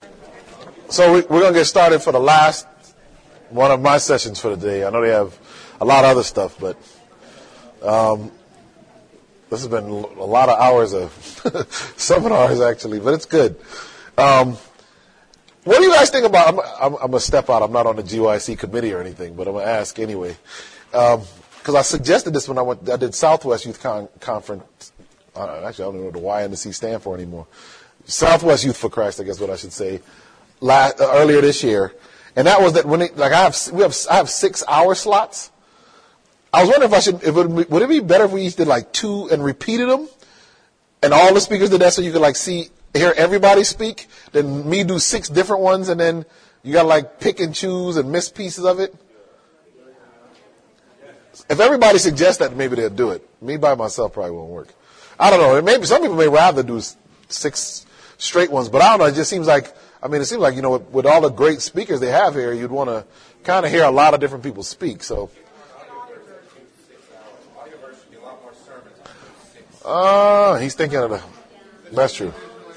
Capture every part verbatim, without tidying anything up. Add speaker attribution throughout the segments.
Speaker 1: So we, we're going to get started for the last one of my sessions for the day. I know they have a lot of other stuff, but um, this has been a lot of hours of seminars, actually, but it's good. Um, what do you guys think about, I'm, I'm, I'm going to step out. I'm not on the G Y C committee or anything, but I'm going to ask anyway. Because um, I suggested this when I went, I did Southwest Youth Con- Conference. Uh, actually, I don't even know what the Y N C stand for anymore. Southwest Youth for Christ, I guess what I should say. Last, uh, earlier this year, and that was that when it, like I have we have I have six hour slots. I was wondering if I should if it would, be, would it be better if we each did like two and repeated them, and all the speakers did that so you could like see hear everybody speak, than me do six different ones and then you got to like pick and choose and miss pieces of it. If everybody suggests that, maybe they'll do it. Me by myself probably won't work. I don't know. Maybe some people may rather do six straight ones, but I don't know. It just seems like. I mean, it seems like, you know, with, with all the great speakers they have here, you'd want to kind of hear a lot of different people speak. So, uh, he's thinking of the, that's true.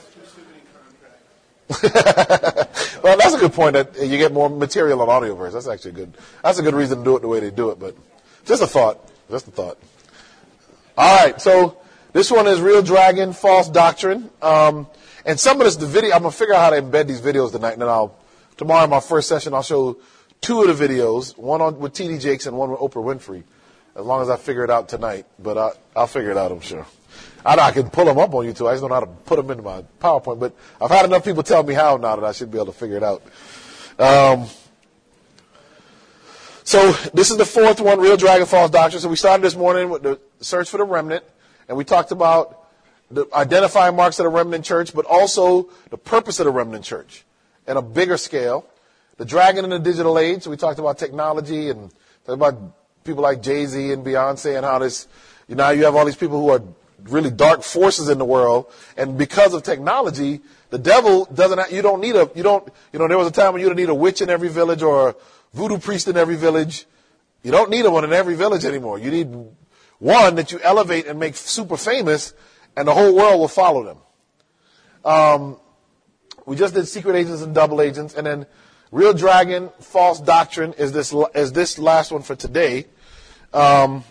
Speaker 1: Well, that's a good point that you get more material on Audioverse. That's actually good. That's a good reason to do it the way they do it, but just a thought. Just a thought. All right, so this one is Real Dragon, False Doctrine. Um, And some of this, the video, I'm going to figure out how to embed these videos tonight, and then I'll, tomorrow in my first session, I'll show two of the videos, one on with T D Jakes and one with Oprah Winfrey, as long as I figure it out tonight. But I, I'll figure it out, I'm sure. I know I can pull them up on YouTube. I just don't know how to put them into my PowerPoint, but I've had enough people tell me how now that I should be able to figure it out. Um, so this is the fourth one, Real Dragon, False Doctrine. So we started this morning with the search for the remnant, and we talked about the identifying marks of the remnant church, but also the purpose of the remnant church at a bigger scale. The dragon in the digital age. So we talked about technology and talked about people like Jay-Z and Beyonce and how this, you know, you have all these people who are really dark forces in the world. And because of technology, the devil doesn't, have, you don't need a, you don't, you know, there was a time when you didn't need a witch in every village or a voodoo priest in every village. You don't need one in every village anymore. You need one that you elevate and make super famous, and the whole world will follow them. Um, we just did Secret Agents and Double Agents, and then Real Dragon, False Doctrine is this is this last one for today. Um,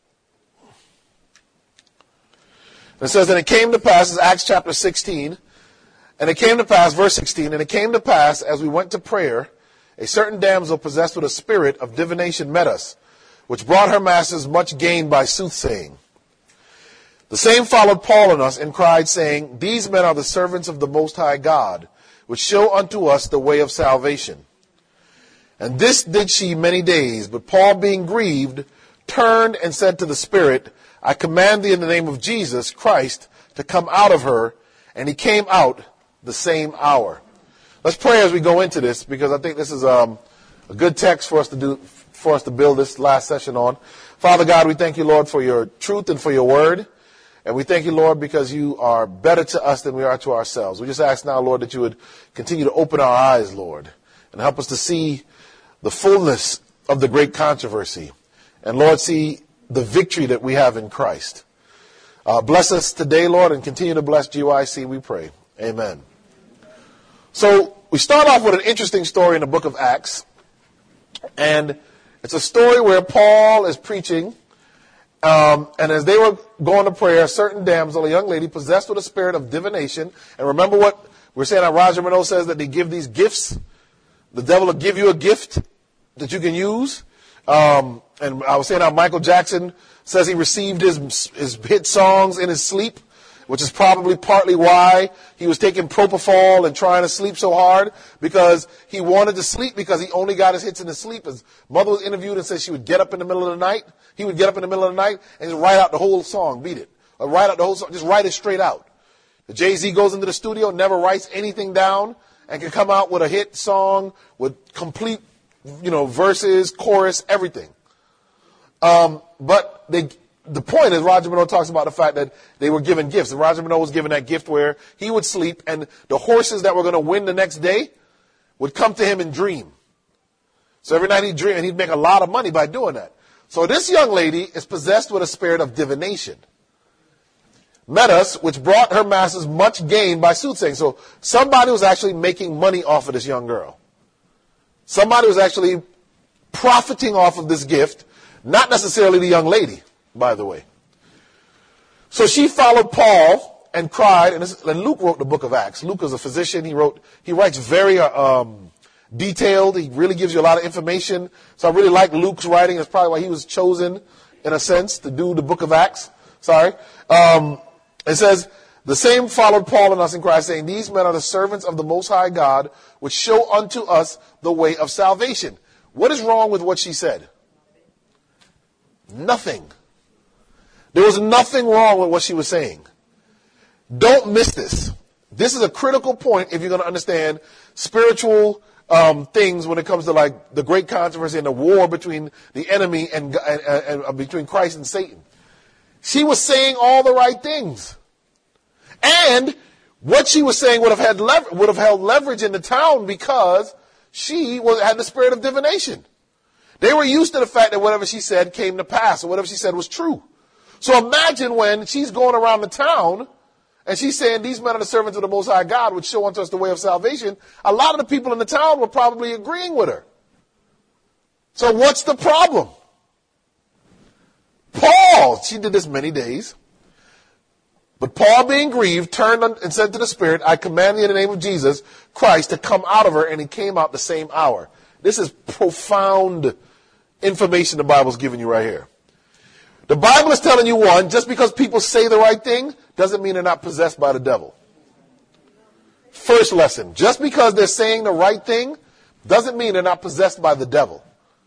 Speaker 1: it says, and it came to pass, it's Acts chapter sixteen, and it came to pass, verse sixteen, and it came to pass, as we went to prayer, a certain damsel possessed with a spirit of divination met us, which brought her masters much gain by soothsaying. The same followed Paul and us and cried, saying, these men are the servants of the Most High God, which show unto us the way of salvation. And this did she many days, but Paul being grieved, turned and said to the spirit, I command thee in the name of Jesus Christ to come out of her. And he came out the same hour. Let's pray as we go into this, because I think this is um, a good text for us to do, for us to build this last session on. Father God, we thank you, Lord, for your truth and for your word. And we thank you, Lord, because you are better to us than we are to ourselves. We just ask now, Lord, that you would continue to open our eyes, Lord, and help us to see the fullness of the great controversy. And, Lord, see the victory that we have in Christ. Uh, bless us today, Lord, and continue to bless G Y C, we pray. Amen. So we start off with an interesting story in the book of Acts. And it's a story where Paul is preaching. Um, and as they were going to prayer, a certain damsel, a young lady, possessed with a spirit of divination. And remember what we're saying, how Roger Minot says that they give these gifts. The devil will give you a gift that you can use. Um, and I was saying how Michael Jackson says he received his, his hit songs in his sleep, which is probably partly why he was taking propofol and trying to sleep so hard, because he wanted to sleep because he only got his hits in his sleep. His mother was interviewed and said she would get up in the middle of the night. He would get up in the middle of the night and just write out the whole song, beat it. Or write out the whole song, just write it straight out. Jay-Z goes into the studio, never writes anything down, and can come out with a hit song with complete, you know, verses, chorus, everything. Um, but they... The point is, Roger Minot talks about the fact that they were given gifts. And Roger Minot was given that gift where he would sleep, and the horses that were going to win the next day would come to him and dream. So every night he'd dream, and he'd make a lot of money by doing that. So this young lady is possessed with a spirit of divination. met us, which brought her masters much gain by soothsaying. So somebody was actually making money off of this young girl. Somebody was actually profiting off of this gift, not necessarily the young lady, by the way. So she followed Paul and cried, and, this, and Luke wrote the book of Acts. Luke is a physician. He wrote, he writes very um, detailed. He really gives you a lot of information. So I really like Luke's writing. That's probably why he was chosen, in a sense, to do the book of Acts. Sorry. Um, it says, the same followed Paul and us in Christ, saying, these men are the servants of the Most High God, which show unto us the way of salvation. What is wrong with what she said? Nothing. There was nothing wrong with what she was saying. Don't miss this. This is a critical point if you're going to understand spiritual um, things when it comes to like the great controversy and the war between the enemy and, and, and, and between Christ and Satan. She was saying all the right things. And what she was saying would have had lever- would have held leverage in the town because she was, had the spirit of divination. They were used to the fact that whatever she said came to pass, or whatever she said was true. So imagine when she's going around the town and she's saying, these men are the servants of the Most High God, which show unto us the way of salvation. A lot of the people in the town were probably agreeing with her. So what's the problem? Paul, she did this many days. But Paul, being grieved, turned and said to the Spirit, I command thee in the name of Jesus Christ to come out of her. And he came out the same hour. This is profound information the Bible's giving you right here. The Bible is telling you, one, just because people say the right thing doesn't mean they're not possessed by the devil. First lesson, just because they're saying the right thing doesn't mean they're not possessed by the devil.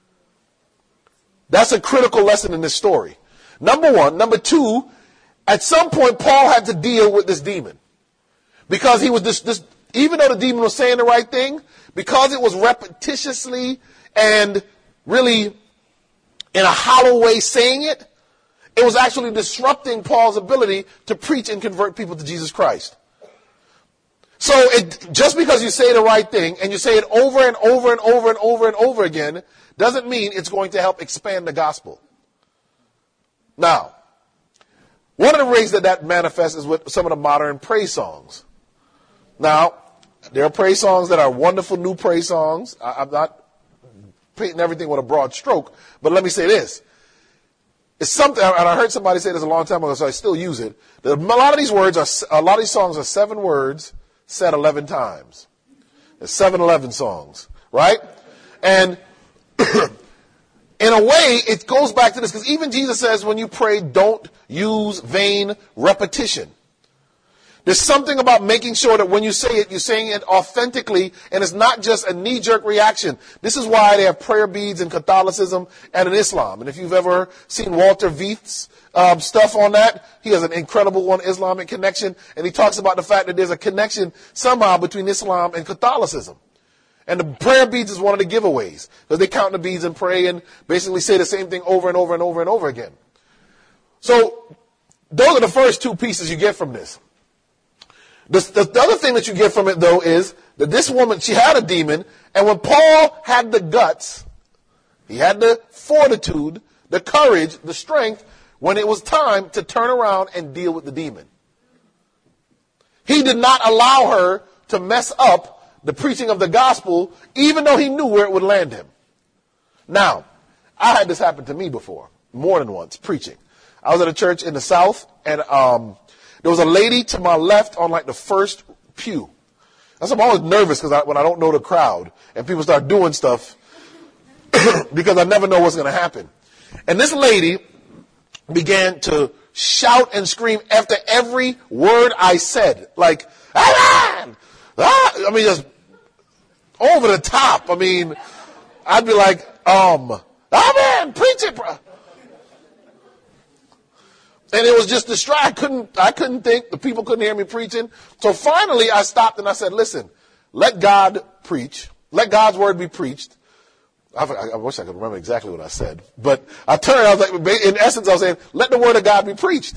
Speaker 1: That's a critical lesson in this story. Number one. Number two, at some point, Paul had to deal with this demon. Because he was this, this, even though the demon was saying the right thing, because it was repetitiously and really in a hollow way saying it, it was actually disrupting Paul's ability to preach and convert people to Jesus Christ. So it, just because you say the right thing and you say it over and over and over and over and over again doesn't mean it's going to help expand the gospel. Now, one of the ways that that manifests is with some of the modern praise songs. Now, there are praise songs that are wonderful new praise songs. I, I'm not painting everything with a broad stroke, but let me say this. It's something, and I heard somebody say this a long time ago, so I still use it. That a lot of these words are, a lot of these songs are seven words said eleven times. There's seven eleven songs, right? And in a way, it goes back to this, because even Jesus says when you pray, don't use vain repetition. There's something about making sure that when you say it, you're saying it authentically, and it's not just a knee-jerk reaction. This is why they have prayer beads in Catholicism and in Islam. And if you've ever seen Walter Veith's um, stuff on that, he has an incredible one, Islamic connection, and he talks about the fact that there's a connection somehow between Islam and Catholicism. And the prayer beads is one of the giveaways, because they count the beads and pray and basically say the same thing over and over and over and over again. So those are the first two pieces you get from this. The, the, the other thing that you get from it, though, is that this woman, she had a demon, and when Paul had the guts, he had the fortitude, the courage, the strength, when it was time to turn around and deal with the demon. He did not allow her to mess up the preaching of the gospel, even though he knew where it would land him. Now, I had this happen to me before, more than once, preaching. I was at a church in the South, and um, there was a lady to my left on like the first pew. That's why I'm always nervous because I, when I don't know the crowd and people start doing stuff because I never know what's going to happen. And this lady began to shout and scream after every word I said. Like, amen! Ah! I mean, just over the top. I mean, I'd be like, um, amen, preach it, bro. And it was just distracting. I couldn't, I couldn't think. The people couldn't hear me preaching. So finally I stopped and I said, listen, let God preach. Let God's word be preached. I, I wish I could remember exactly what I said. But I turned, I was like, in essence, I was saying, let the word of God be preached.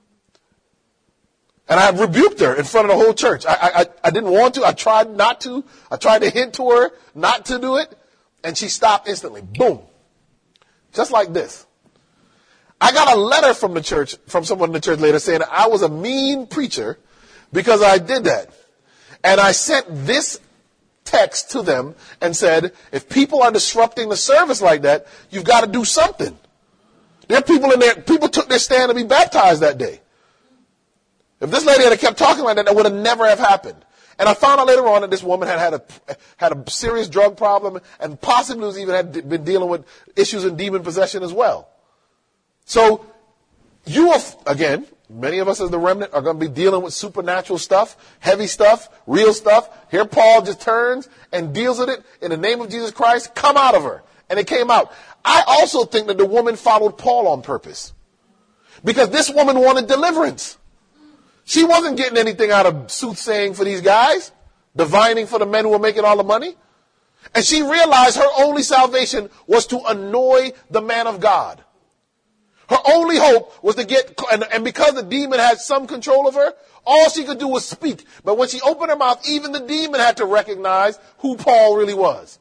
Speaker 1: And I rebuked her in front of the whole church. I, I, I didn't want to. I tried not to. I tried to hint to her not to do it. And she stopped instantly. Boom. Just like this. I got a letter from the church, from someone in the church later saying I was a mean preacher because I did that. And I sent this text to them and said, if people are disrupting the service like that, you've got to do something. There are people in there, people took their stand to be baptized that day. If this lady had kept talking like that, that would have never have happened. And I found out later on that this woman had had a, had a serious drug problem and possibly was even had been dealing with issues in demon possession as well. So you are, again, many of us as the remnant are going to be dealing with supernatural stuff, heavy stuff, real stuff. Here Paul just turns and deals with it in the name of Jesus Christ. Come out of her. And it came out. I also think that the woman followed Paul on purpose because this woman wanted deliverance. She wasn't getting anything out of soothsaying for these guys, divining for the men who were making all the money. And she realized her only salvation was to annoy the man of God. Her only hope was to get, and, and because the demon had some control of her, all she could do was speak. But when she opened her mouth, even the demon had to recognize who Paul really was.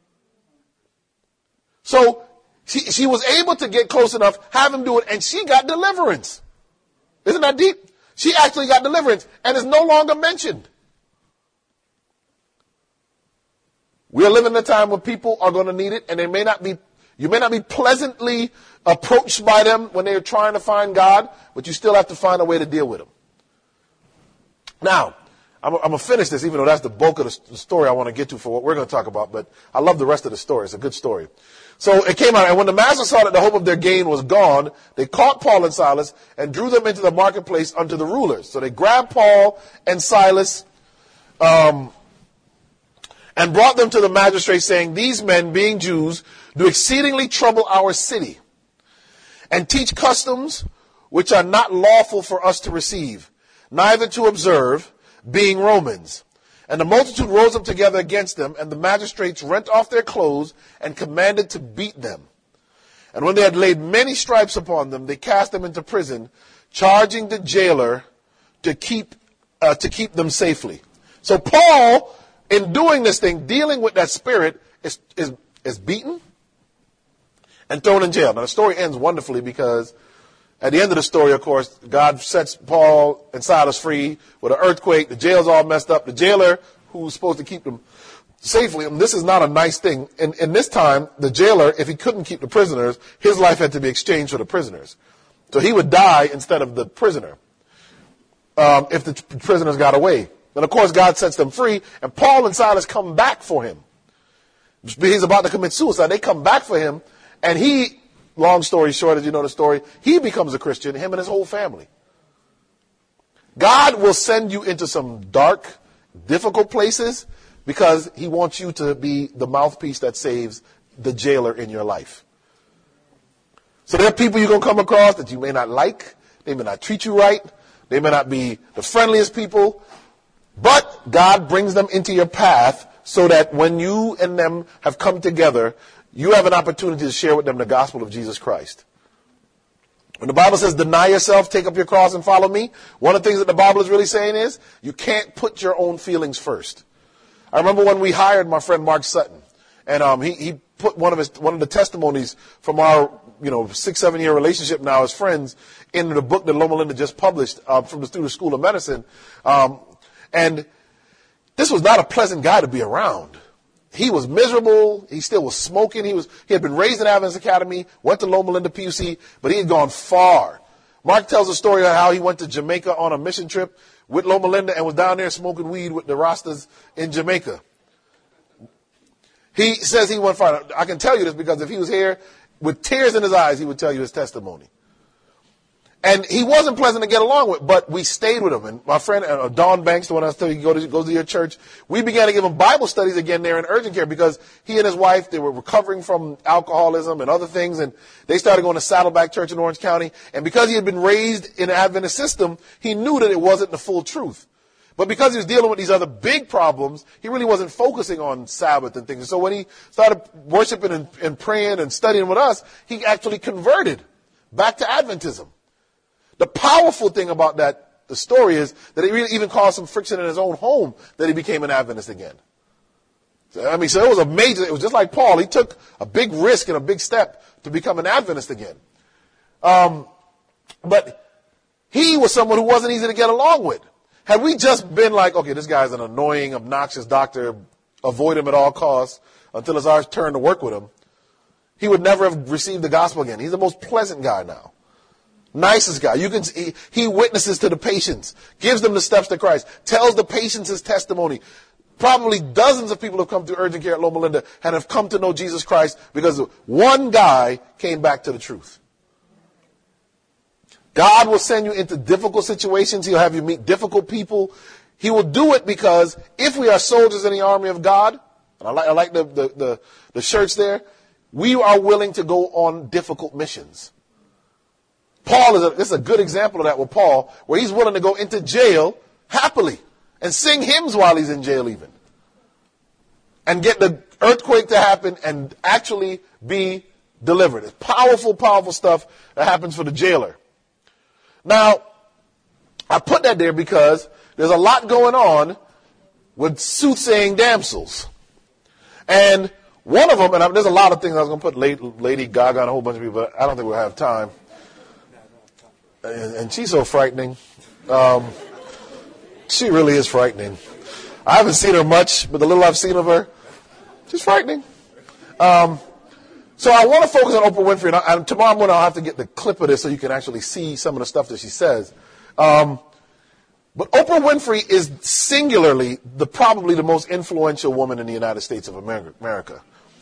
Speaker 1: So she, she was able to get close enough, have him do it, and she got deliverance. Isn't that deep? She actually got deliverance and is no longer mentioned. We are living in a time where people are going to need it, and they may not be, you may not be pleasantly approached by them when they're trying to find God, but you still have to find a way to deal with them. Now, I'm, I'm going to finish this, even though that's the bulk of the, the story I want to get to for what we're going to talk about, but I love the rest of the story. It's a good story. So it came out, and when the master saw that the hope of their gain was gone, they caught Paul and Silas and drew them into the marketplace unto the rulers. So they grabbed Paul and Silas um, and brought them to the magistrate, saying, these men, being Jews, do exceedingly trouble our city and teach customs which are not lawful for us to receive, neither to observe, being Romans. And the multitude rose up together against them, and the magistrates rent off their clothes and commanded to beat them. And when they had laid many stripes upon them, they cast them into prison, charging the jailer to keep uh, to keep them safely. So Paul, in doing this thing, dealing with that spirit, is is is beaten and thrown in jail. Now the story ends wonderfully because at the end of the story, of course, God sets Paul and Silas free with an earthquake. The jail's all messed up. The jailer, who's supposed to keep them safely, and this is not a nice thing. In, in this time, the jailer, if he couldn't keep the prisoners, his life had to be exchanged for the prisoners. So he would die instead of the prisoner um, if the prisoners got away. And of course, God sets them free, and Paul and Silas come back for him. He's about to commit suicide. They come back for him, and he... Long story short, as you know the story, he becomes a Christian, him and his whole family. God will send you into some dark, difficult places because he wants you to be the mouthpiece that saves the jailer in your life. So there are people you're going to come across that you may not like. They may not treat you right. They may not be the friendliest people. But God brings them into your path so that when you and them have come together, you have an opportunity to share with them the gospel of Jesus Christ. When the Bible says, deny yourself, take up your cross and follow me, one of the things that the Bible is really saying is, you can't put your own feelings first. I remember when we hired my friend Mark Sutton, and um, he, he put one of his one of the testimonies from our you know six, seven year relationship now as friends into the book that Loma Linda just published uh, from the, through the School of Medicine. Um, and this was not a pleasant guy to be around. He was miserable. He still was smoking. He was he had been raised in Adventist Academy, went to Loma Linda P U C, but he had gone far. Mark tells a story of how he went to Jamaica on a mission trip with Loma Linda and was down there smoking weed with the Rastas in Jamaica. He says he went far. I can tell you this because if he was here with tears in his eyes, he would tell you his testimony. And he wasn't pleasant to get along with, but we stayed with him. And my friend, uh, Don Banks, the one I was telling you, go to, goes to your church, we began to give him Bible studies again there in urgent care because he and his wife, they were recovering from alcoholism and other things, and they started going to Saddleback Church in Orange County. And because he had been raised in an Adventist system, he knew that it wasn't the full truth. But because he was dealing with these other big problems, he really wasn't focusing on Sabbath and things. And so when he started worshiping and, and praying and studying with us, he actually converted back to Adventism. The powerful thing about that, the story is that it really even caused some friction in his own home that he became an Adventist again. So, I mean, so it was a major, it was just like Paul. He took a big risk and a big step to become an Adventist again. Um, but he was someone who wasn't easy to get along with. Had we just been like, okay, this guy's an annoying, obnoxious doctor, avoid him at all costs until it's our turn to work with him, he would never have received the gospel again. He's the most pleasant guy now. Nicest guy. You can see, he witnesses to the patients, gives them the steps to Christ, tells the patients his testimony. Probably dozens of people have come to urgent care at Loma Linda and have come to know Jesus Christ because one guy came back to the truth. God will send you into difficult situations. He'll have you meet difficult people. He will do it because if we are soldiers in the army of God, and I like, I like the, the, the, the shirts there, we are willing to go on difficult missions. Paul is a, this is a good example of that with Paul, where he's willing to go into jail happily and sing hymns while he's in jail even. And get the earthquake to happen and actually be delivered. It's powerful, powerful stuff that happens for the jailer. Now, I put that there because there's a lot going on with soothsaying damsels. And one of them, and I, there's a lot of things I was going to put Lady, Lady Gaga and a whole bunch of people, but I don't think we'll have time. And, and she's so frightening. Um, she really is frightening. I haven't seen her much, but the little I've seen of her, she's frightening. Um, so I want to focus on Oprah Winfrey, and, I, and tomorrow morning I'll have to get the clip of this so you can actually see some of the stuff that she says. Um, but Oprah Winfrey is singularly the probably the most influential woman in the United States of America.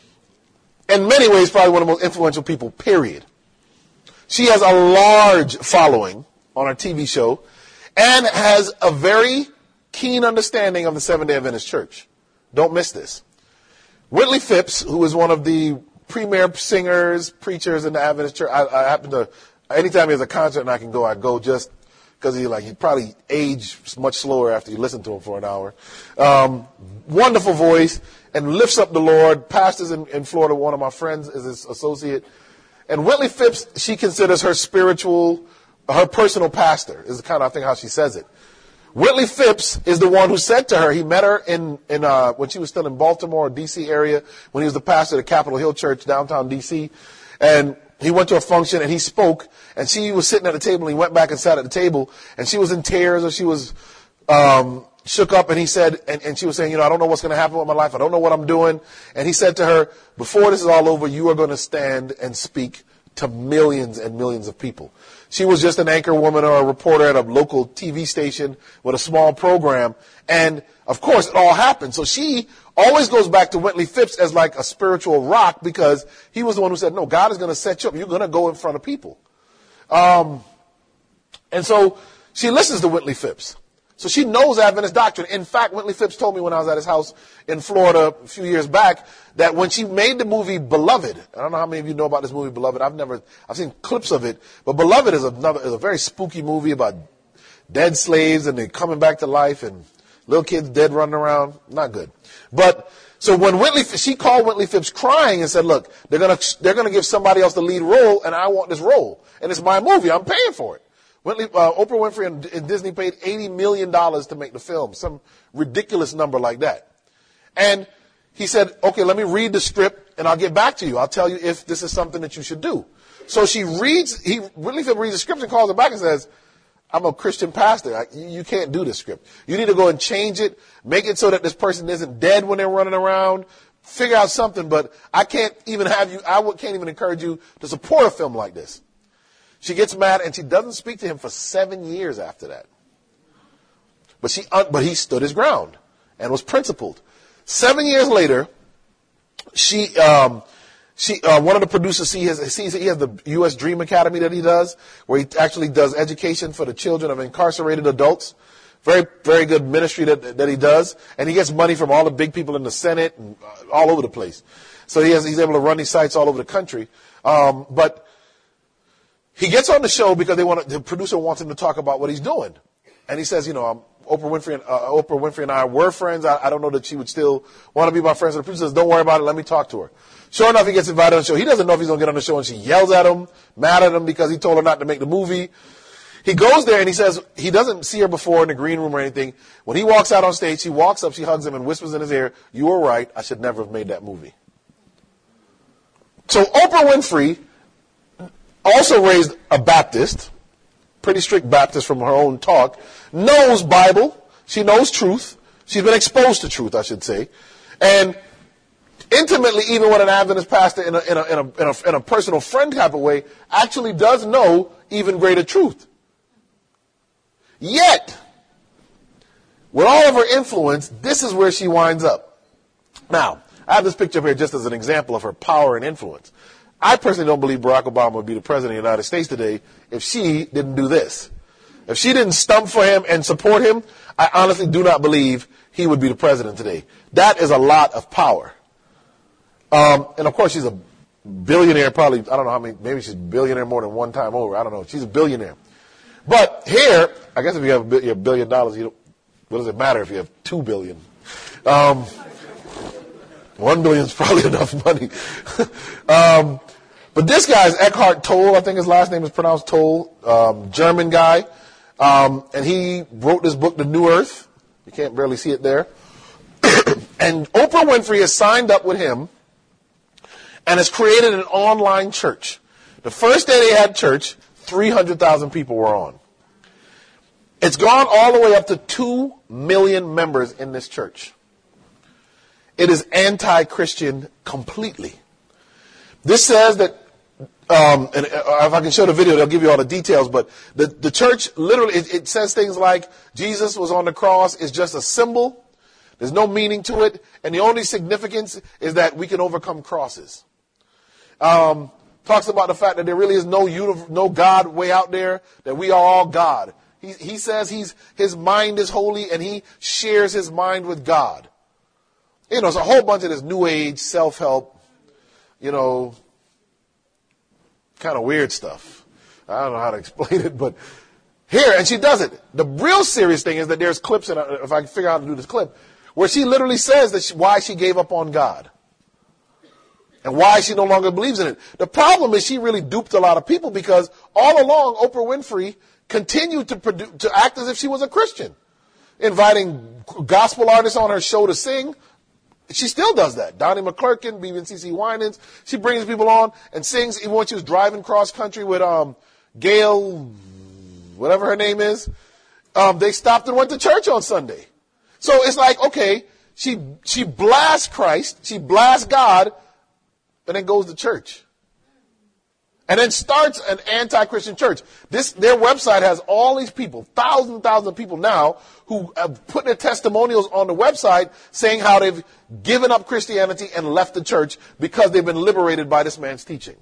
Speaker 1: In many ways, probably one of the most influential people, period. She has a large following on her T V show and has a very keen understanding of the Seventh-day Adventist Church. Don't miss this. Whitley Phipps, who is one of the premier singers, preachers in the Adventist Church, I, I happen to, anytime there's a concert and I can go, I go just because he like he probably age much slower after you listen to him for an hour. Um, wonderful voice and lifts up the Lord. Pastors in, in Florida, one of my friends is his associate. And Whitley Phipps, she considers her spiritual, her personal pastor, is kind of, I think, how she says it. Whitley Phipps is the one who said to her, he met her in, in uh, when she was still in Baltimore, D C area, when he was the pastor of the Capitol Hill Church, downtown D C. And he went to a function and he spoke, and she was sitting at the table, and he went back and sat at the table, and she was in tears, or she was um, shook up, and he said, and, and she was saying, you know, I don't know what's going to happen with my life. I don't know what I'm doing. And he said to her, before this is all over, you are going to stand and speak to millions and millions of people. She was just an anchor woman or a reporter at a local T V station with a small program. And, of course, it all happened. So she always goes back to Whitley Phipps as like a spiritual rock because he was the one who said, no, God is going to set you up. You're going to go in front of people. Um, and so she listens to Whitley Phipps. So she knows Adventist doctrine. In fact, Whitley Phipps told me when I was at his house in Florida a few years back that when she made the movie Beloved, I don't know how many of you know about this movie Beloved. I've never, I've seen clips of it, but Beloved is another, is a very spooky movie about dead slaves and they're coming back to life and little kids dead running around. Not good. But so when Whitley, she called Whitley Phipps crying and said, look, they're going to, they're going to give somebody else the lead role and I want this role. And it's my movie. I'm paying for it. Whitley, uh, Oprah Winfrey and, and Disney paid eighty million dollars to make the film, some ridiculous number like that. And he said, okay, let me read the script and I'll get back to you. I'll tell you if this is something that you should do. So she reads, he, Whitley Phipps reads the script and calls her back and says, I'm a Christian pastor. I, you, you can't do this script. You need to go and change it, make it so that this person isn't dead when they're running around, figure out something, but I can't even have you, I can't even encourage you to support a film like this. She gets mad and she doesn't speak to him for seven years after that. But she, but he stood his ground and was principled. Seven years later, she, um, she, uh, one of the producers, he has, sees he has the U S Dream Academy that he does, where he actually does education for the children of incarcerated adults. Very, very good ministry that that he does, and he gets money from all the big people in the Senate and uh, all over the place. So he has, he's able to run these sites all over the country. Um, but he gets on the show because they want to, the producer wants him to talk about what he's doing. And he says, you know, um, Oprah Winfrey and, uh, Oprah Winfrey and I were friends. I, I don't know that she would still want to be my friend. So the producer says, don't worry about it. Let me talk to her. Sure enough, he gets invited on the show. He doesn't know if he's going to get on the show, and she yells at him, mad at him because he told her not to make the movie. He goes there and he says, he doesn't see her before in the green room or anything. When he walks out on stage, she walks up, she hugs him and whispers in his ear, you were right. I should never have made that movie. So Oprah Winfrey also raised a Baptist, pretty strict Baptist from her own talk, knows Bible. She knows truth. She's been exposed to truth, I should say. And intimately, even with an Adventist pastor in a, in a, in a, in a, in a personal friend type of way, actually does know even greater truth. Yet, with all of her influence, this is where she winds up. Now, I have this picture up here just as an example of her power and influence. I personally don't believe Barack Obama would be the president of the United States today if she didn't do this. If she didn't stump for him and support him, I honestly do not believe he would be the president today. That is a lot of power. Um, and of course, she's a billionaire, probably, I don't know how many, maybe she's a billionaire more than one time over. I don't know. She's a billionaire. But here, I guess if you have a billion dollars, you don't, what does it matter if you have two billion? Um, one billion is probably enough money. um, but this guy is Eckhart Tolle. I think his last name is pronounced Tolle. Um, German guy. Um, and he wrote this book, The New Earth. You can't barely see it there. And Oprah Winfrey has signed up with him and has created an online church. The first day they had church, three hundred thousand people were on. It's gone all the way up to two million members in this church. It is anti-Christian completely. This says that, um, and if I can show the video, they'll give you all the details, but the, the church literally, it, it says things like Jesus was on the cross is just a symbol. There's no meaning to it, and the only significance is that we can overcome crosses. Um, talks about the fact that there really is no univ- no God way out there, that we are all God. He, he says he's his mind is holy, and he shares his mind with God. You know, it's a whole bunch of this new age self-help, you know, kind of weird stuff. I don't know how to explain it, but here, and she does it. The real serious thing is that there's clips, and if I can figure out how to do this clip, where she literally says that she, why she gave up on God and why she no longer believes in it. The problem is she really duped a lot of people because all along Oprah Winfrey continued to produce, to act as if she was a Christian, inviting gospel artists on her show to sing. She still does that. Donnie McClurkin, B B and C C Winans, she brings people on and sings even when she was driving cross country with um, Gail, whatever her name is. Um, they stopped and went to church on Sunday. So it's like, okay, she she blasts Christ, she blasts God, and then goes to church. And then starts an anti-Christian church. This their website has all these people, thousands and thousands of people now, who have put their testimonials on the website saying how they've given up Christianity and left the church because they've been liberated by this man's teaching.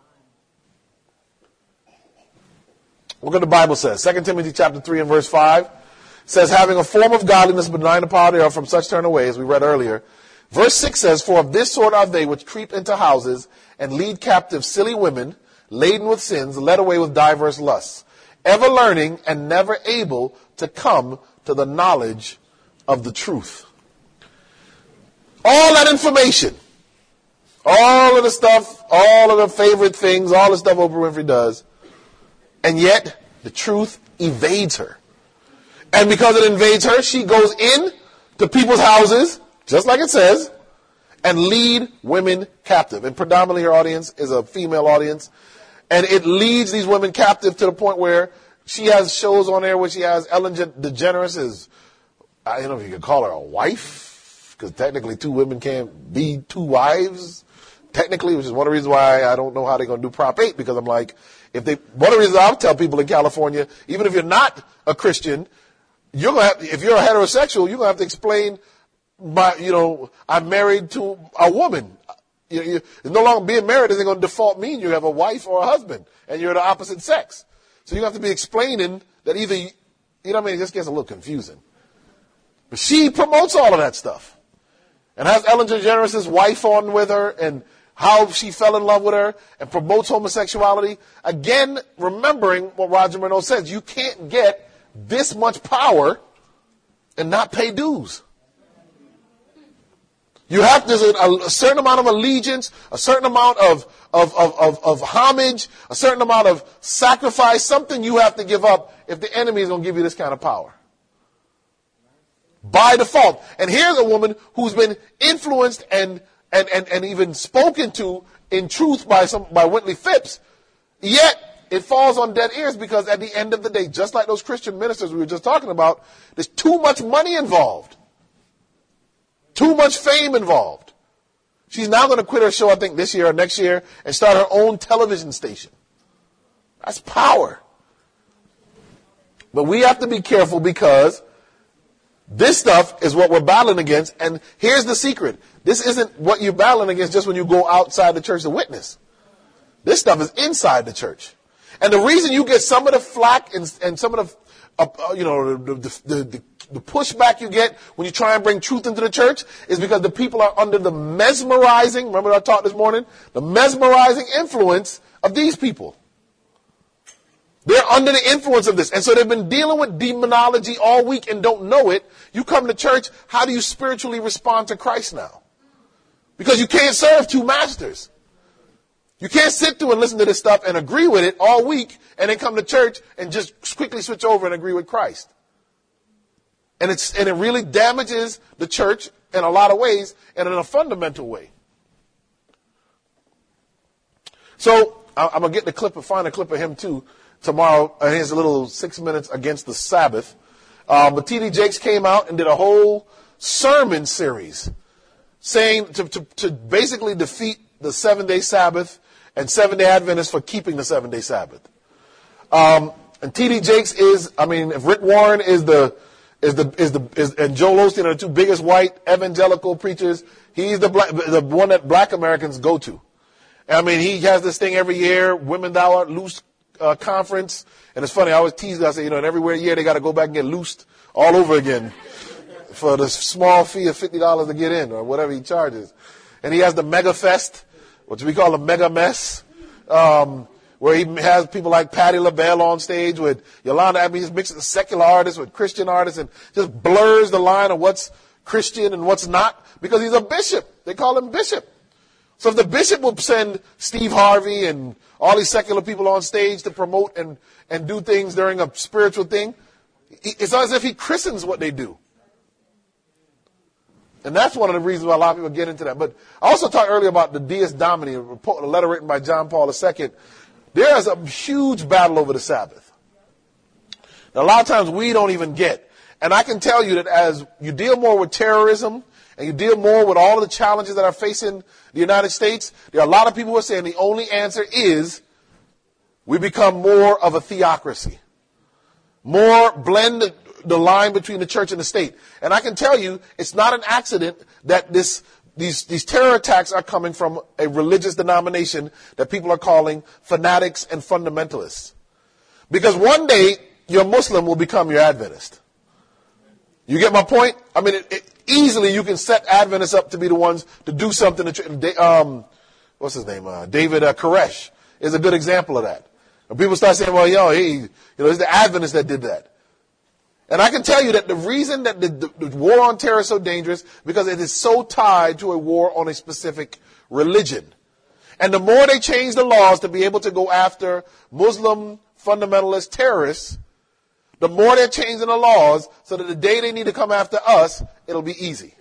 Speaker 1: Look what the Bible says. Second Timothy chapter three and verse five. Says, having a form of godliness, but denying the power thereof, from such turn away, as we read earlier. Verse six says, for of this sort are they which creep into houses and lead captive silly women, laden with sins, led away with diverse lusts, ever learning and never able to come to the knowledge of the truth. All that information, all of the stuff, all of the favorite things, all the stuff Oprah Winfrey does, and yet the truth evades her. And because it invades her, she goes in to people's houses, just like it says, and lead women captive. And predominantly her audience is a female audience. And it leads these women captive to the point where she has shows on there where she has Ellen DeGeneres as, I don't know if you could call her a wife, because technically two women can't be two wives, technically, which is one of the reasons why I don't know how they're going to do Prop eight, because I'm like, if they, one of the reasons I'll tell people in California, even if you're not a Christian, you're gonna have, if you're a heterosexual, you're gonna have to explain, my, you know, I'm married to a woman. You, you, it's no longer being married isn't going to default mean you have a wife or a husband, and you're the opposite sex. So you have to be explaining that either, you know what I mean? It just gets a little confusing. But she promotes all of that stuff, and has Ellen DeGeneres' wife on with her, and how she fell in love with her, and promotes homosexuality. Again, remembering what Roger Murnau says, you can't get this much power and not pay dues. You have, there's a, a certain amount of allegiance, a certain amount of, of, of, of, of homage, a certain amount of sacrifice, something you have to give up if the enemy is going to give you this kind of power. By default. And here's a woman who's been influenced and, and, and, and even spoken to in truth by some, by Whitley Phipps. Yet, it falls on dead ears because at the end of the day, just like those Christian ministers we were just talking about, there's too much money involved. Too much fame involved. She's now going to quit her show, I think, this year or next year and start her own television station. That's power. But we have to be careful because this stuff is what we're battling against. And here's the secret. This isn't what you're battling against just when you go outside the church to witness. This stuff is inside the church. And the reason you get some of the flack and, and some of the, uh, you know, the, the, the, the pushback you get when you try and bring truth into the church is because the people are under the mesmerizing, remember what I taught this morning? The mesmerizing influence of these people. They're under the influence of this. And so they've been dealing with demonology all week and don't know it. You come to church, how do you spiritually respond to Christ now? Because you can't serve two masters. You can't sit through and listen to this stuff and agree with it all week and then come to church and just quickly switch over and agree with Christ. And it's and it really damages the church in a lot of ways and in a fundamental way. So I'm going to get the clip, find a clip of him too tomorrow. Uh, his little six minutes against the Sabbath. Um, but T D Jakes came out and did a whole sermon series saying to, to, to basically defeat the seven-day Sabbath and seven-day Adventists for keeping the seven-day Sabbath. Um, and T D Jakes is, I mean, if Rick Warren is the, is the, is the, is, and Joel Osteen are the two biggest white evangelical preachers, he's the black, the one that black Americans go to. I mean, he has this thing every year, Women Thou Art Loose uh, conference. And it's funny, I always tease, I say, you know, and every year they got to go back and get loosed all over again for the small fee of fifty dollars to get in or whatever he charges. And he has the Mega Fest, which we call a mega mess, um, where he has people like Patti LaBelle on stage with Yolanda. I mean, he mixes secular artists with Christian artists and just blurs the line of what's Christian and what's not because he's a bishop. They call him bishop. So if the bishop will send Steve Harvey and all these secular people on stage to promote and, and do things during a spiritual thing, it's as if he christens what they do. And that's one of the reasons why a lot of people get into that. But I also talked earlier about the Dies Domini, a, report, a letter written by John Paul the Second. There is a huge battle over the Sabbath. Now, a lot of times we don't even get. And I can tell you that as you deal more with terrorism and you deal more with all of the challenges that are facing the United States, there are a lot of people who are saying the only answer is we become more of a theocracy. More blend the line between the church and the state. And I can tell you, it's not an accident that this these these terror attacks are coming from a religious denomination that people are calling fanatics and fundamentalists. Because one day, your Muslim will become your Adventist. You get my point? I mean, it, it, easily you can set Adventists up to be the ones to do something. To, um, what's his name? Uh, David uh, Koresh is a good example of that. When people start saying, well, yo, he, you know, it's the Adventists that did that. And I can tell you that the reason that the, the, the war on terror is so dangerous because it is so tied to a war on a specific religion. And the more they change the laws to be able to go after Muslim fundamentalist terrorists, the more they're changing the laws so that the day they need to come after us, it'll be easy.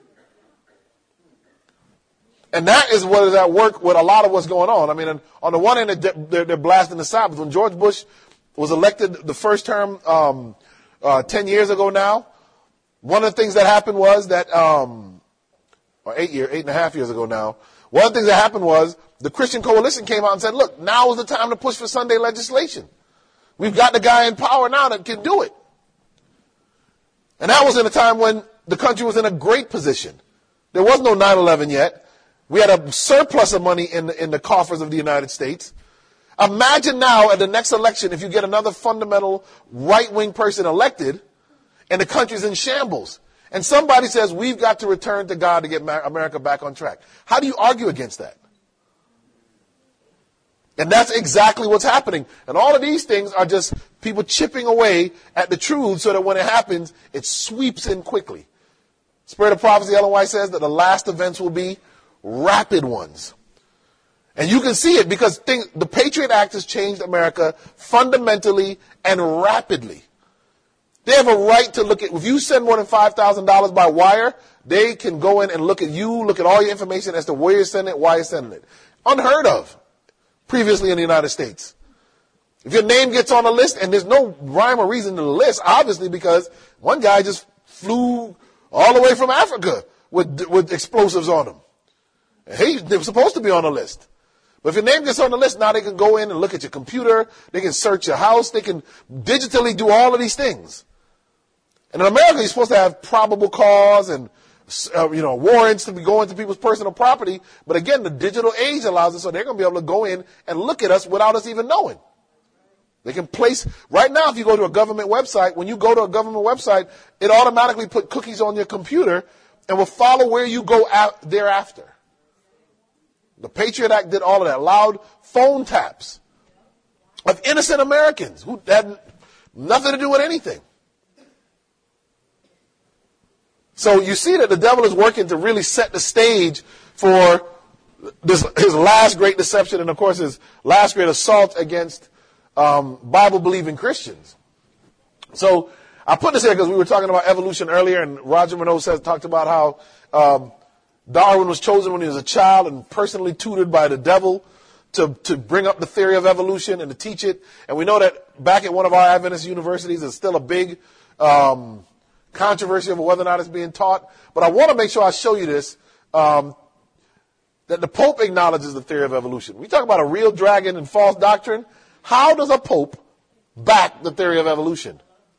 Speaker 1: And that is what is at work with a lot of what's going on. I mean, on the one hand, they're, they're blasting the Sabbath. When George Bush was elected the first term, um, Uh, ten years ago now, one of the things that happened was that, um, or eight year, eight and a half years ago now, one of the things that happened was the Christian Coalition came out and said, look, now is the time to push for Sunday legislation. We've got the guy in power now that can do it. And that was in a time when the country was in a great position. There was no nine eleven yet. We had a surplus of money in the, in the coffers of the United States. Imagine now at the next election if you get another fundamental right-wing person elected and the country's in shambles. And somebody says we've got to return to God to get America back on track. How do you argue against that? And that's exactly what's happening. And all of these things are just people chipping away at the truth so that when it happens, it sweeps in quickly. Spirit of Prophecy, Ellen White says that the last events will be rapid ones. And you can see it because things, the Patriot Act has changed America fundamentally and rapidly. They have a right to look at, if you send more than five thousand dollars by wire, they can go in and look at you, look at all your information as to where you're sending it, why you're sending it. Unheard of. previously in the United States. If your name gets on the list, and there's no rhyme or reason to the list, obviously because one guy just flew all the way from Africa with, with explosives on him. And he, they were supposed to be on the list. But if your name gets on the list, now they can go in and look at your computer. They can search your house. They can digitally do all of these things. And in America, you're supposed to have probable cause and uh, you know warrants to be going to people's personal property. But again, the digital age allows it, so they're going to be able to go in and look at us without us even knowing. They can place, right now, if you go to a government website, when you go to a government website, it automatically put cookies on your computer and will follow where you go out thereafter. The Patriot Act did all of that, allowed phone taps of innocent Americans who had nothing to do with anything. So you see that the devil is working to really set the stage for this, his last great deception and, of course, his last great assault against um, Bible-believing Christians. So I put this here because we were talking about evolution earlier, and Roger Minot says talked about how um, Darwin was chosen when he was a child and personally tutored by the devil to, to bring up the theory of evolution and to teach it. And we know that back at one of our Adventist universities, there's still a big um, controversy over whether or not it's being taught. But I want to make sure I show you this, um, that the Pope acknowledges the theory of evolution. We talk about a real dragon and false doctrine. How does a Pope back the theory of evolution?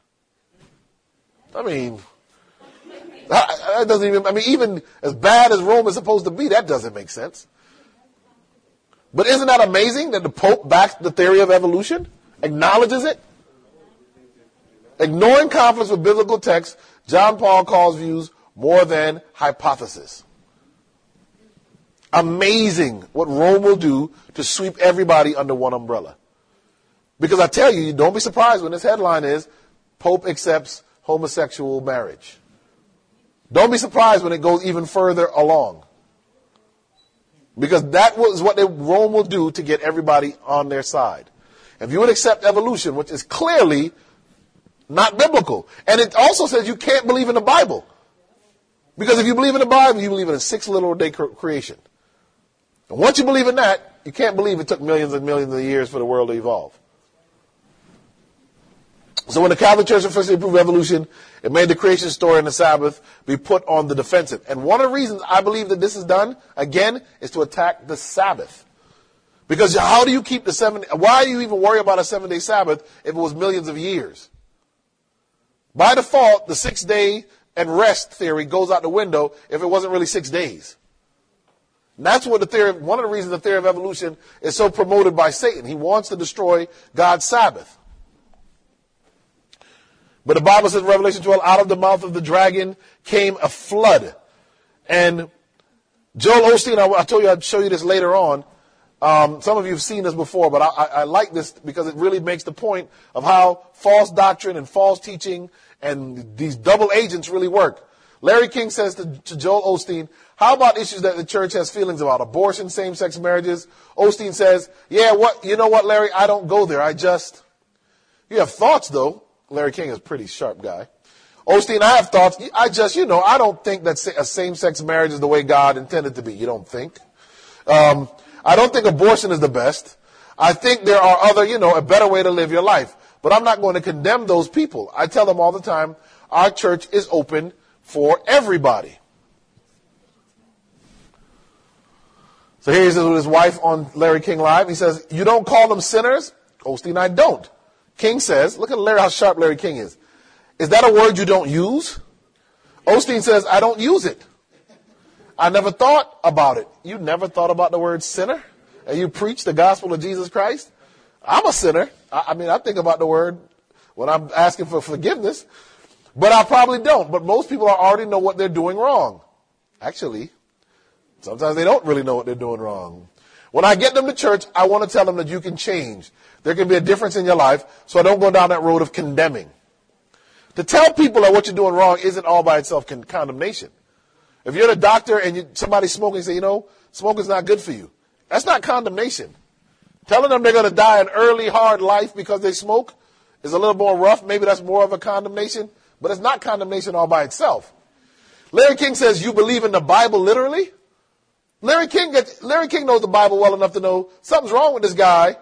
Speaker 1: I mean, that doesn't even, I mean, even as bad as Rome is supposed to be, that doesn't make sense. But isn't that amazing that the Pope backs the theory of evolution? Acknowledges it? Ignoring conflicts with biblical texts, John Paul calls views more than hypothesis. Amazing what Rome will do to sweep everybody under one umbrella. Because I tell you, don't be surprised when this headline is, Pope accepts homosexual marriage. Don't be surprised when it goes even further along. Because that was what they, Rome will do to get everybody on their side. If you would accept evolution, which is clearly not biblical. And it also says you can't believe in the Bible. Because if you believe in the Bible, you believe in a six little day creation. And once you believe in that, you can't believe it took millions and millions of years for the world to evolve. So when the Catholic Church officially approved evolution, it made the creation story and the Sabbath be put on the defensive. And one of the reasons I believe that this is done, again, is to attack the Sabbath. Because how do you keep the seven, why do you even worry about a seven-day Sabbath if it was millions of years? By default, the six-day and rest theory goes out the window if it wasn't really six days. And that's what the theory, one of the reasons the theory of evolution is so promoted by Satan. He wants to destroy God's Sabbath. But the Bible says in Revelation twelve, out of the mouth of the dragon came a flood. And Joel Osteen, I, I told you I'd show you this later on. Um, some of you have seen this before, but I, I, I like this because it really makes the point of how false doctrine and false teaching and these double agents really work. Larry King says to, to Joel Osteen, how about issues that the church has feelings about? Abortion, same-sex marriages? Osteen says, yeah, what, you know what, Larry, I don't go there. I just, you have thoughts, though. Larry King is a pretty sharp guy. Osteen, I have thoughts. I just, you know, I don't think that a same-sex marriage is the way God intended to be. You don't think? Um, I don't think abortion is the best. I think there are other, you know, a better way to live your life. But I'm not going to condemn those people. I tell them all the time, our church is open for everybody. So here he is with his wife on Larry King Live. He says, you don't call them sinners? Osteen, I don't. King says, look at Larry, how sharp Larry King is. Is that a word you don't use? Osteen says, I don't use it. I never thought about it. You never thought about the word sinner? And you preach the gospel of Jesus Christ? I'm a sinner. I, I mean, I think about the word when I'm asking for forgiveness. But I probably don't. But most people already know what they're doing wrong. Actually, sometimes they don't really know what they're doing wrong. When I get them to church, I want to tell them that you can change. There can be a difference in your life, so I don't go down that road of condemning. To tell people that what you're doing wrong isn't all by itself con- condemnation. If you're the doctor and you, somebody's smoking, you say, you know, smoking's not good for you. That's not condemnation. Telling them they're going to die an early, hard life because they smoke is a little more rough. Maybe that's more of a condemnation, but it's not condemnation all by itself. Larry King says, you believe in the Bible literally? Larry King gets, Larry King knows the Bible well enough to know something's wrong with this guy.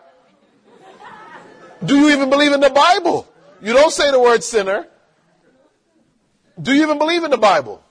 Speaker 1: Do you even believe in the Bible? You don't say the word sinner. Do you even believe in the Bible?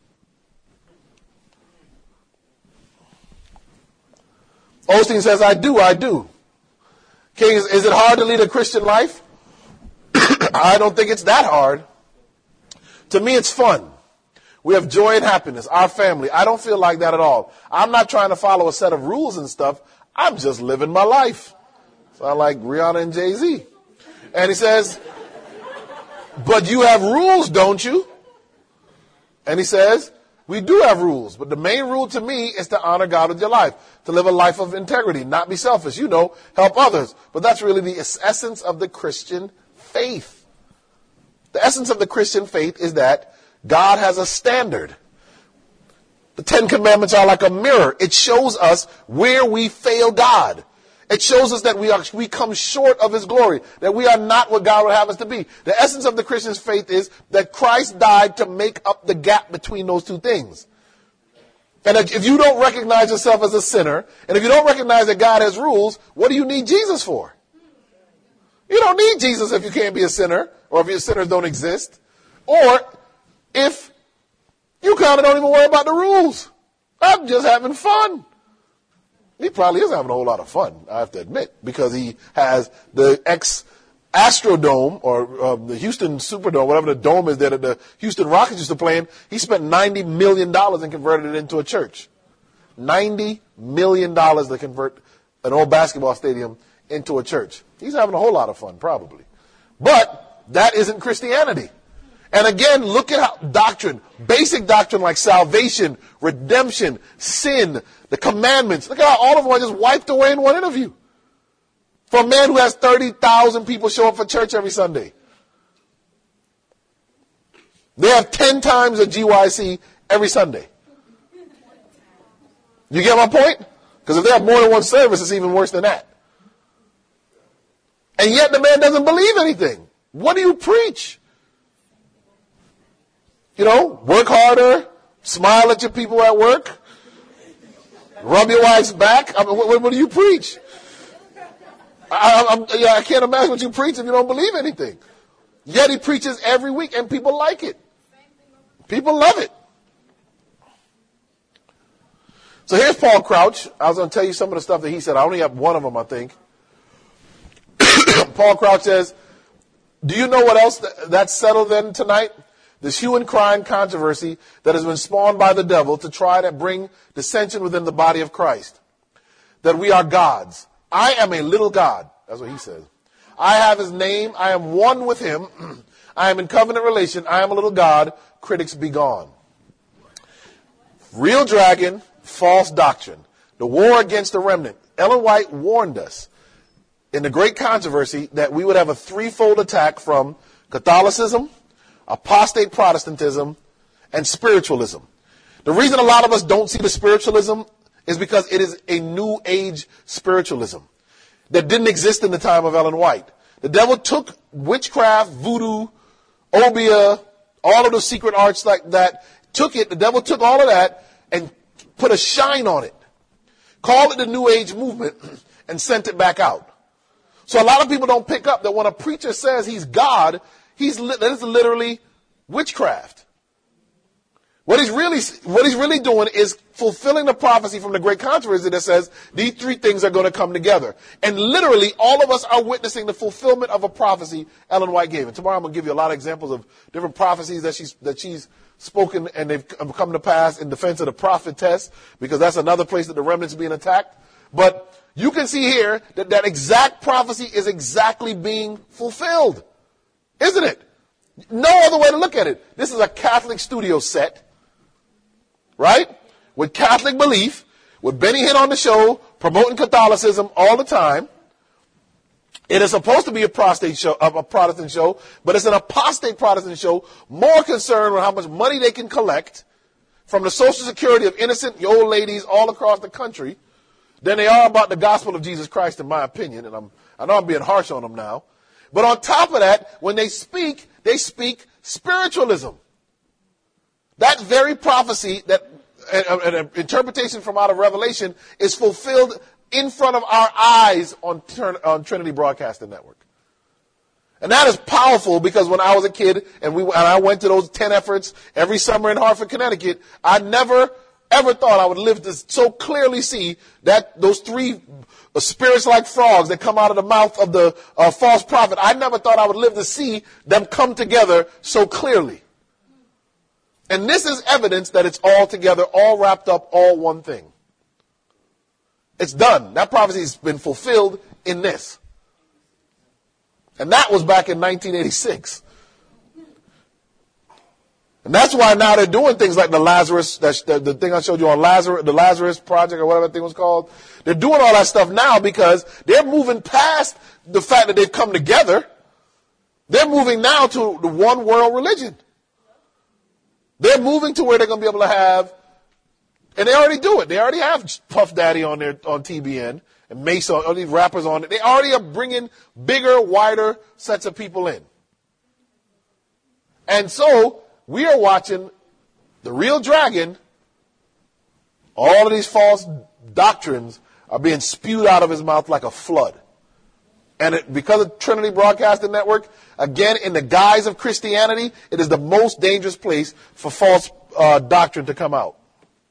Speaker 1: Osteen says, I do, I do. King, is, is it hard to lead a Christian life? I don't think it's that hard. To me, it's fun. We have joy and happiness, our family. I don't feel like that at all. I'm not trying to follow a set of rules and stuff. I'm just living my life. Sound like Rihanna and Jay-Z. And he says, but you have rules, don't you? And he says, we do have rules, but the main rule to me is to honor God with your life, to live a life of integrity, not be selfish, you know, help others. But that's really the essence of the Christian faith. The essence of the Christian faith is that God has a standard. The Ten Commandments are like a mirror. It shows us where we fail God. It shows us that we are we come short of his glory, that we are not what God would have us to be. The essence of the Christian's faith is that Christ died to make up the gap between those two things. And if you don't recognize yourself as a sinner, and if you don't recognize that God has rules, what do you need Jesus for? You don't need Jesus if you can't be a sinner, or if your sinners don't exist, or if you kind of don't even worry about the rules. I'm just having fun. He probably is having a whole lot of fun, I have to admit, because he has the ex-Astrodome, or um, the Houston Superdome, whatever the dome is that the Houston Rockets used to play in. He spent ninety million dollars and converted it into a church. ninety million dollars to convert an old basketball stadium into a church. He's having a whole lot of fun, probably. But that isn't Christianity. And again, look at how doctrine, basic doctrine like salvation, redemption, sin, the commandments. Look at how all of them are just wiped away in one interview. For a man who has thirty thousand people show up for church every Sunday. They have ten times a G Y C every Sunday. You get my point? Because if they have more than one service, it's even worse than that. And yet the man doesn't believe anything. What do you preach? You know, work harder, smile at your people at work, rub your wife's back. I mean, what, what do you preach? I, I, yeah, I can't imagine what you preach if you don't believe anything. Yet he preaches every week and people like it. People love it. So here's Paul Crouch. I was going to tell you some of the stuff that he said. I only have one of them, I think. Paul Crouch says, do you know what else th- that's settled then tonight? This hue and crying controversy that has been spawned by the devil to try to bring dissension within the body of Christ. That we are gods. I am a little God. That's what he says. I have his name. I am one with him. I am in covenant relation. I am a little God. Critics be gone. Real dragon, false doctrine. The war against the remnant. Ellen White warned us in the great controversy that we would have a threefold attack from Catholicism, apostate Protestantism, and spiritualism. The reason a lot of us don't see the spiritualism is because it is a new age spiritualism that didn't exist in the time of Ellen White. The devil took witchcraft, voodoo, obeah, all of the secret arts like that, took it, the devil took all of that and put a shine on it, called it the new age movement, and sent it back out. So a lot of people don't pick up that when a preacher says he's God, He's that is literally witchcraft. What he's really what he's really doing is fulfilling the prophecy from the great controversy that says these three things are going to come together. And literally, all of us are witnessing the fulfillment of a prophecy Ellen White gave. And tomorrow I'm going to give you a lot of examples of different prophecies that she's that she's spoken and they've come to pass in defense of the prophet test, because that's another place that the remnant's being attacked. But you can see here that that exact prophecy is exactly being fulfilled. Isn't it? No other way to look at it. This is a Catholic studio set, right? With Catholic belief, with Benny Hinn on the show, promoting Catholicism all the time. It is supposed to be a prostate show, a Protestant show, but it's an apostate Protestant show, more concerned with how much money they can collect from the Social Security of innocent old ladies all across the country than they are about the gospel of Jesus Christ, in my opinion. And I'm, I know I'm being harsh on them now. But on top of that, when they speak, they speak spiritualism. That very prophecy that an, an interpretation from out of Revelation is fulfilled in front of our eyes on, on Trinity Broadcasting Network. And that is powerful because when I was a kid and we and I went to those ten efforts every summer in Hartford, Connecticut, I never ever thought I would live to so clearly see that those three spirits like frogs that come out of the mouth of the uh, false prophet. I never thought I would live to see them come together so clearly. And this is evidence that it's all together, all wrapped up, all one thing. It's done. That prophecy has been fulfilled in this. And that was back in nineteen eighty-six. And that's why now they're doing things like the Lazarus, the, the thing I showed you on Lazarus, the Lazarus Project or whatever that thing was called. They're doing all that stuff now because they're moving past the fact that they've come together. They're moving now to the one world religion. They're moving to where they're going to be able to have, and they already do it. They already have Puff Daddy on their on T B N and Mace on, all these rappers on it. They already are bringing bigger, wider sets of people in. And so we are watching the real dragon. All of these false doctrines are being spewed out of his mouth like a flood. And it, because of Trinity Broadcasting Network, again, in the guise of Christianity, it is the most dangerous place for false uh, doctrine to come out.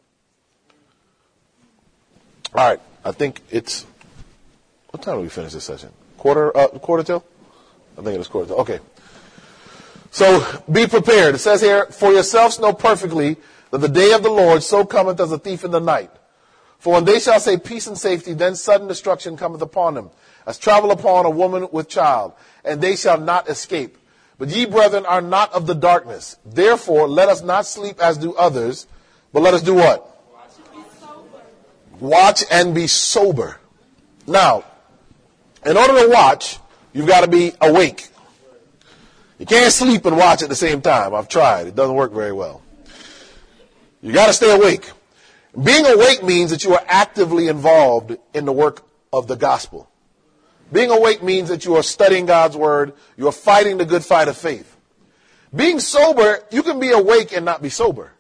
Speaker 1: All right, I think it's, what time do we finish this session? Quarter, uh, quarter till? I think it was quarter till. Okay. So be prepared. It says here, for yourselves know perfectly that the day of the Lord so cometh as a thief in the night. For when they shall say peace and safety, then sudden destruction cometh upon them, as travel upon a woman with child, and they shall not escape. But ye, brethren, are not of the darkness. Therefore, let us not sleep as do others, but let us do what? Watch and be sober. Now, in order to watch, you've got to be awake. You can't sleep and watch at the same time. I've tried. It doesn't work very well. You got to stay awake. Being awake means that you are actively involved in the work of the gospel. Being awake means that you are studying God's word. You are fighting the good fight of faith. Being sober, you can be awake and not be sober.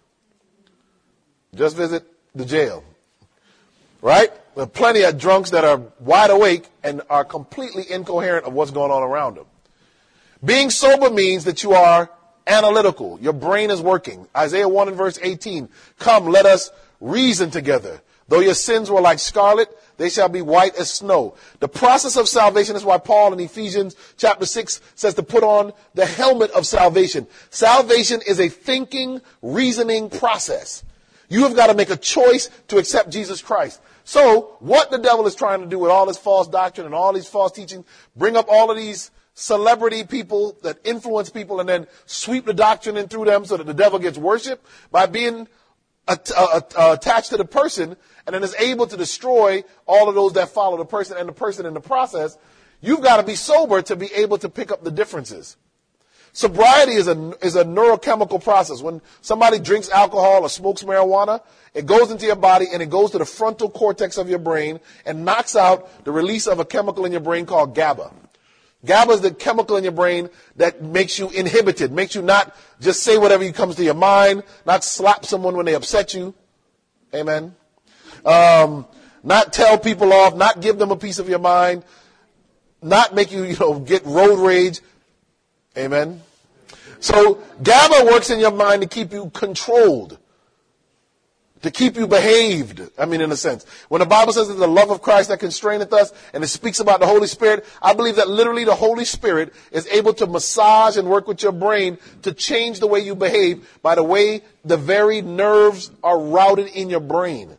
Speaker 1: Just visit the jail. Right? There are plenty of drunks that are wide awake and are completely incoherent of what's going on around them. Being sober means that you are analytical. Your brain is working. Isaiah one and verse eighteen. Come, let us reason together. Though your sins were like scarlet, they shall be white as snow. The process of salvation is why Paul in Ephesians chapter six says to put on the helmet of salvation. Salvation is a thinking, reasoning process. You have got to make a choice to accept Jesus Christ. So what the devil is trying to do with all this false doctrine and all these false teaching, bring up all of these celebrity people that influence people and then sweep the doctrine in through them so that the devil gets worship by being at, uh, uh, attached to the person and then is able to destroy all of those that follow the person and the person in the process. You've got to be sober to be able to pick up the differences. Sobriety is a, is a neurochemical process. When somebody drinks alcohol or smokes marijuana, it goes into your body and it goes to the frontal cortex of your brain and knocks out the release of a chemical in your brain called GABA. GABA is the chemical in your brain that makes you inhibited, makes you not just say whatever comes to your mind, not slap someone when they upset you. Amen. Um, not tell people off, not give them a piece of your mind, not make you, you know, get road rage. Amen. So GABA works in your mind to keep you controlled, to keep you behaved. I mean, in a sense, when the Bible says it's the love of Christ that constraineth us, and it speaks about the Holy Spirit, I believe that literally the Holy Spirit is able to massage and work with your brain to change the way you behave by the way the very nerves are routed in your brain.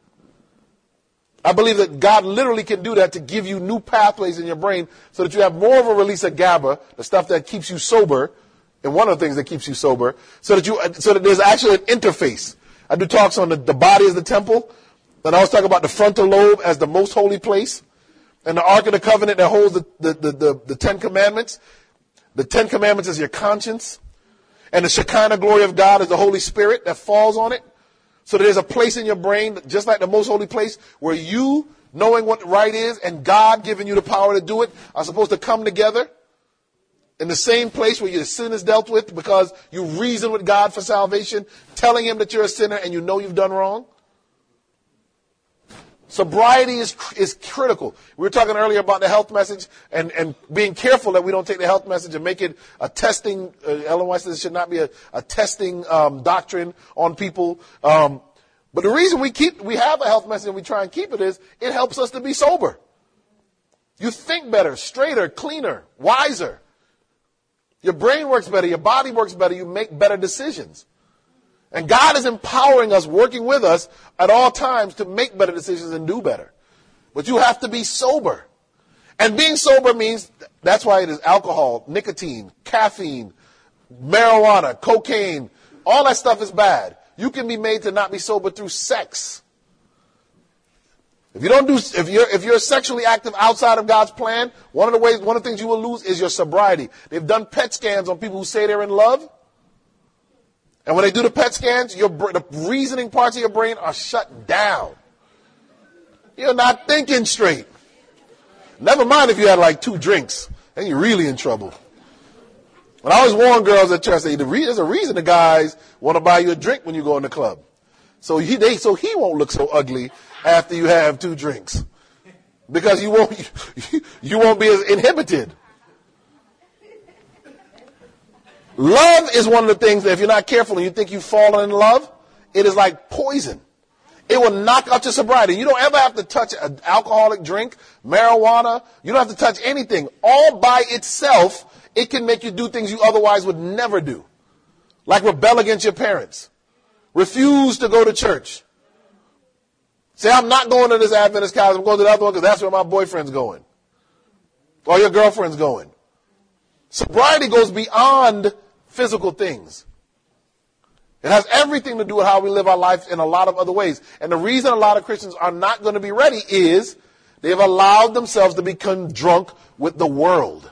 Speaker 1: I believe that God literally can do that to give you new pathways in your brain so that you have more of a release of GABA, the stuff that keeps you sober, and one of the things that keeps you sober, so that you, so that there's actually an interface. I do talks on the, the body as the temple, and I always talk about the frontal lobe as the most holy place, and the Ark of the Covenant that holds the, the, the, the, the Ten Commandments. The Ten Commandments is your conscience, and the Shekinah glory of God is the Holy Spirit that falls on it. So there's a place in your brain, just like the most holy place, where you, knowing what right is, and God giving you the power to do it, are supposed to come together in the same place where your sin is dealt with because you reason with God for salvation, telling him that you're a sinner and you know you've done wrong. Sobriety is is critical. We were talking earlier about the health message and, and being careful that we don't take the health message and make it a testing. Uh, Ellen White says it should not be a, a testing um, doctrine on people. Um, but the reason we keep we have a health message and we try and keep it is it helps us to be sober. You think better, straighter, cleaner, wiser. Your brain works better. Your body works better. You make better decisions. And God is empowering us, working with us at all times to make better decisions and do better. But you have to be sober. And being sober means, that's why it is alcohol, nicotine, caffeine, marijuana, cocaine. All that stuff is bad. You can be made to not be sober through sex. If you don't do, if you're, if you're sexually active outside of God's plan, one of the ways, one of the things you will lose is your sobriety. They've done P E T scans on people who say they're in love. And when they do the P E T scans, your, the reasoning parts of your brain are shut down. You're not thinking straight. Never mind if you had like two drinks. Then you're really in trouble. When I always warn girls at church, I say, there's a reason the guys want to buy you a drink when you go in the club. So he, they, so he won't look so ugly after you have two drinks. Because you won't, you won't be as inhibited. Love is one of the things that if you're not careful and you think you've fallen in love, it is like poison. It will knock out your sobriety. You don't ever have to touch an alcoholic drink, marijuana. You don't have to touch anything. All by itself, it can make you do things you otherwise would never do. Like rebel against your parents. Refuse to go to church. Say, I'm not going to this Adventist college. I'm going to the other one because that's where my boyfriend's going. Or your girlfriend's going. Sobriety goes beyond physical things. It has everything to do with how we live our life in a lot of other ways. And the reason a lot of Christians are not going to be ready is they've allowed themselves to become drunk with the world.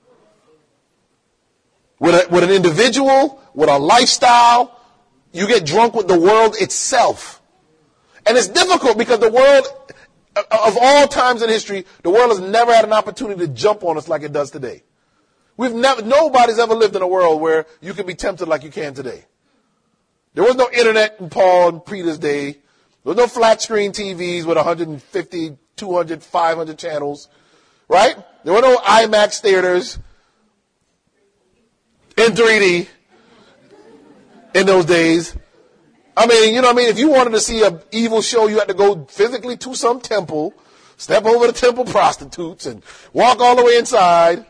Speaker 1: With, a, with an individual, with a lifestyle, you get drunk with the world itself. And it's difficult because the world, of all times in history, the world has never had an opportunity to jump on us like it does today. We've never, nobody's ever lived in a world where you can be tempted like you can today. There was no internet in Paul and Peter's day. There was no flat screen T Vs with one hundred fifty, two hundred, five hundred channels, right? There were no IMAX theaters in three D in those days. I mean, you know what I mean? If you wanted to see an evil show, you had to go physically to some temple, step over the temple prostitutes, and walk all the way inside.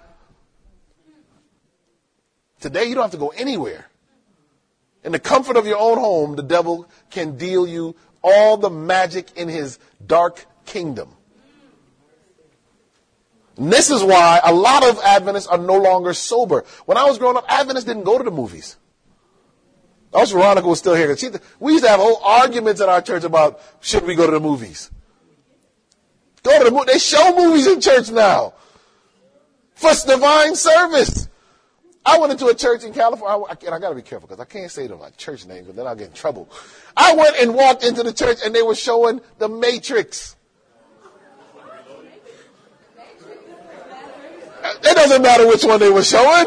Speaker 1: Today, you don't have to go anywhere. In the comfort of your own home, the devil can deal you all the magic in his dark kingdom. And this is why a lot of Adventists are no longer sober. When I was growing up, Adventists didn't go to the movies. I wish Veronica was still here. She, we used to have whole arguments at our church about should we go to the movies. Go to the movies. They show movies in church now. For divine service. I went into a church in California, and I got to be careful because I can't say them like church names because then I'll get in trouble. I went and walked into the church and they were showing The Matrix. It doesn't matter which one they were showing.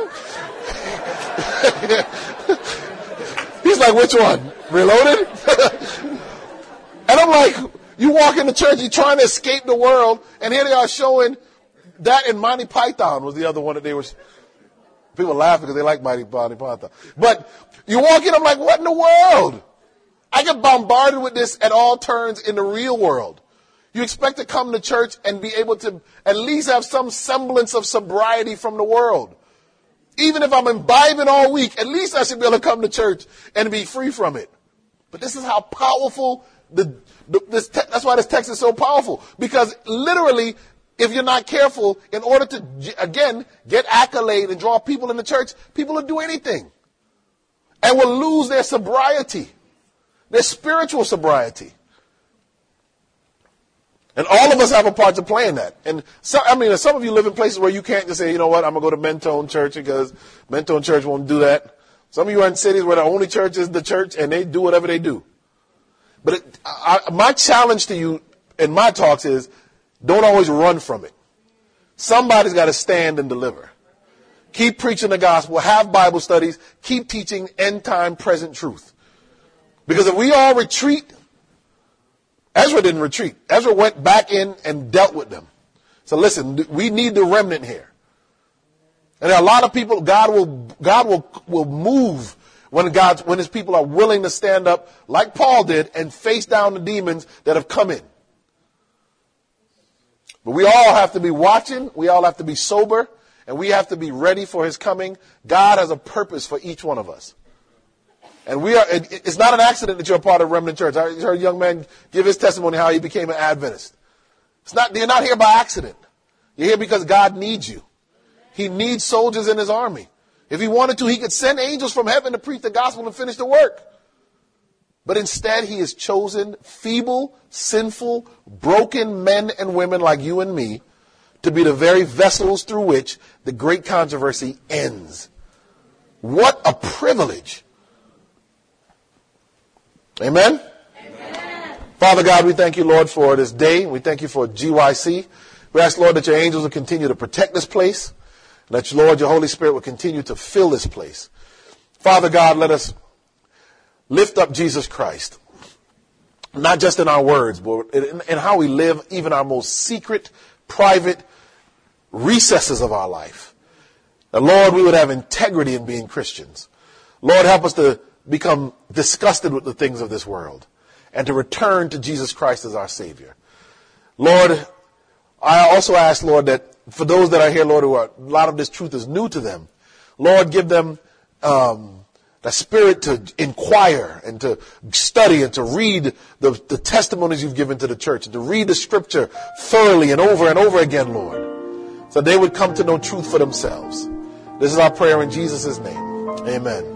Speaker 1: He's like, which one? Reloaded? And I'm like, you walk in the church, you're trying to escape the world, and here they are showing that, and Monty Python was the other one that they were. People laugh because they like Monty Python. But you walk in, I'm like, what in the world? I get bombarded with this at all turns in the real world. You expect to come to church and be able to at least have some semblance of sobriety from the world. Even if I'm imbibing all week, at least I should be able to come to church and be free from it. But this is how powerful, the, the this te- that's why this text is so powerful. Because literally, if you're not careful, in order to, again, get accolade and draw people in the church, people will do anything. And will lose their sobriety, their spiritual sobriety. And all of us have a part to play in that. And so, I mean, some of you live in places where you can't just say, you know what, I'm going to go to Mentone Church because Mentone Church won't do that. Some of you are in cities where the only church is the church and they do whatever they do. But it, I, my challenge to you in my talks is don't always run from it. Somebody's got to stand and deliver. Keep preaching the gospel. Have Bible studies. Keep teaching end time present truth. Because if we all retreat Ezra didn't retreat. Ezra went back in and dealt with them. So listen, we need the remnant here. And there are a lot of people, God will, God will, will move when God's, when his people are willing to stand up like Paul did and face down the demons that have come in. But we all have to be watching. We all have to be sober, and we have to be ready for his coming. God has a purpose for each one of us. And we are, it, it's not an accident that you're a part of Remnant Church. I heard a young man give his testimony how he became an Adventist. It's not, you're not here by accident. You're here because God needs you. He needs soldiers in his army. If he wanted to, he could send angels from heaven to preach the gospel and finish the work. But instead, he has chosen feeble, sinful, broken men and women like you and me to be the very vessels through which the great controversy ends. What a privilege. Amen? Amen. Father God, we thank you, Lord, for this day. We thank you for G Y C. We ask, Lord, that your angels will continue to protect this place. That, Lord, your Holy Spirit will continue to fill this place. Father God, let us lift up Jesus Christ. Not just in our words, but in, in how we live, even our most secret, private recesses of our life. That, Lord, we would have integrity in being Christians. Lord, help us to become disgusted with the things of this world and to return to Jesus Christ as our Savior. Lord, I also ask, Lord, that for those that are here, Lord, who are, a lot of this truth is new to them, Lord, give them um, the spirit to inquire and to study and to read the, the testimonies you've given to the church and to read the scripture thoroughly and over and over again, Lord, so they would come to know truth for themselves. This is our prayer in Jesus' name. Amen.